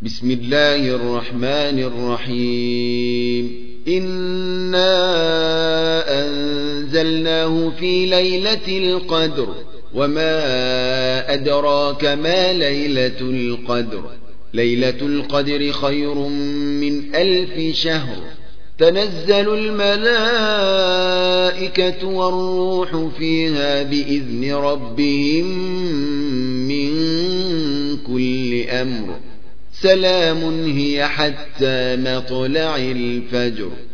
بسم الله الرحمن الرحيم إنا أنزلناه في ليلة القدر وما أدراك ما ليلة القدر ليلة القدر خير من 1000 شهر تنزل الملائكة والروح فيها بإذن ربهم من كل أمر سلام هي حتى مطلع الفجر